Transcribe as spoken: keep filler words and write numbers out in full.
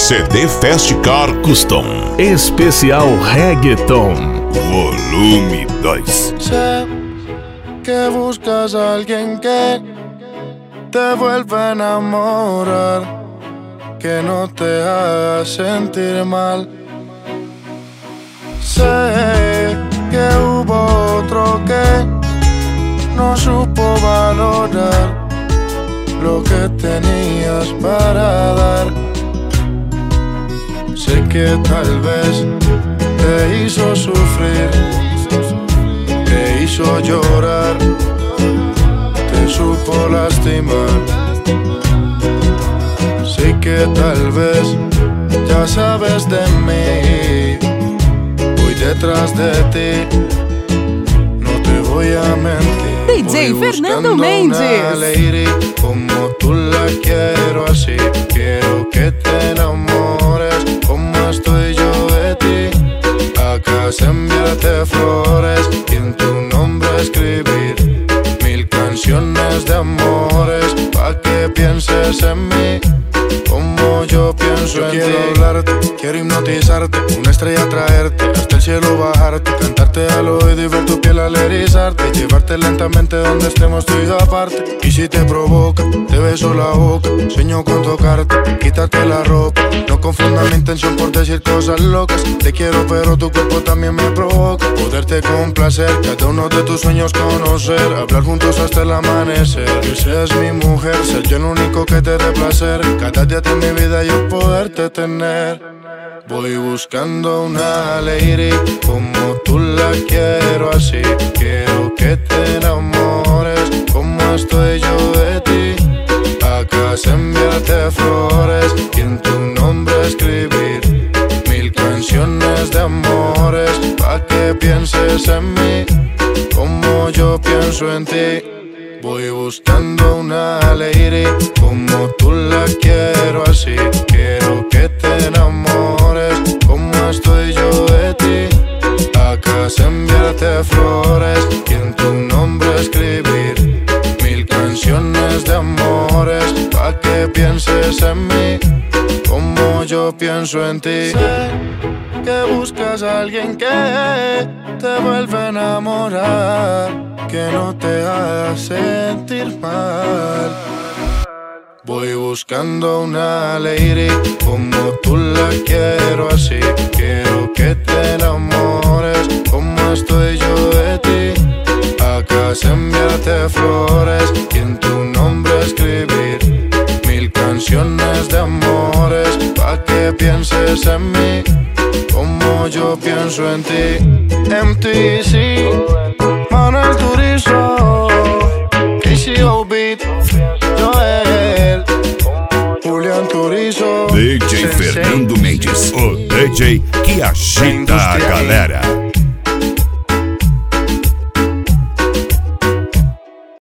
C D Fast Car Custom Especial Reggaeton Volume dois. Sé que buscas a alguien que te vuelva a enamorar, que no te haga sentir mal. Sé que hubo otro que no supo valorar lo que tenías para dar. Sé que tal vez te hizo sufrir, te hizo llorar, te supo lastimar. Sé que tal vez ya sabes de mí, voy detrás de ti, no te voy a mentir. D J Fernando Mendes. Una lady como tú la quiero así, quiero que te enamores como estoy yo de ti. Acá se enviarte flores y en tu nombre escribir mil canciones de amores, pa' que pienses en mí como yo pienso yo en quiero ti. Quiero hablarte, quiero hipnotizarte, una estrella traerte, hasta el cielo bajarte, cantarte al oído y ver tu piel al erizarte, llevarte lentamente donde estemos tú y yo aparte. Y si te provoca, te beso la boca, sueño con tocarte, quitarte la ropa. No confunda mi intención por decir cosas locas. Te quiero pero tu cuerpo también me provoca, poderte complacer, cada uno de tus sueños conocer, hablar juntos hasta el amanecer. Que seas mi mujer, ser yo el único que te dé placer, cada día de mi vida yo poderte tener. Voy buscando una lady como tú la quiero así, quiero que te enamores como estoy yo de ti. Acá se enviarte flores y en tu nombre escribir mil canciones de amores, pa' que pienses en mí como yo pienso en ti. Voy buscando una lady como tú la quiero así, quiero que te enamores como estoy yo de ti. Acá se enviarte flores y en tu nombre escribir mil canciones de amores, pa' que pienses en mí como yo pienso en ti. Sé que buscas a alguien que te vuelva a enamorar, que no te haga sentir mal. Voy buscando una lady como tú la quiero así, quiero que te enamores como estoy yo de ti. Acá se enviarte flores y en tu nombre escribir mil canciones de amores, pa' que pienses en mí como yo pienso en ti. M T C, Manuel Turizo, K C O Beat, Joel, Julián Turizo, D J Fernando Mendes, o D J que agita a galera.